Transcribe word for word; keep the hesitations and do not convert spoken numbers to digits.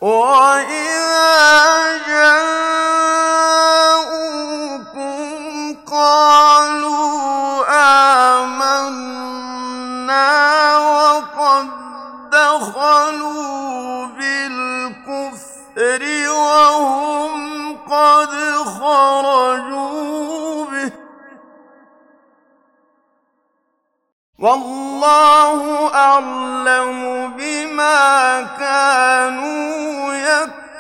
وَإِذَا جَاءُوكُمْ قَالُوا آمَنَّا وَقَدْ دَخَلُوا بِالْكُفْرِ وَهُمْ قَدْ خَرَجُوا بِهِ ۚ وَاللَّهُ أَعْلَمُ بِمَا كَانُوا يَكْتُمُونَ.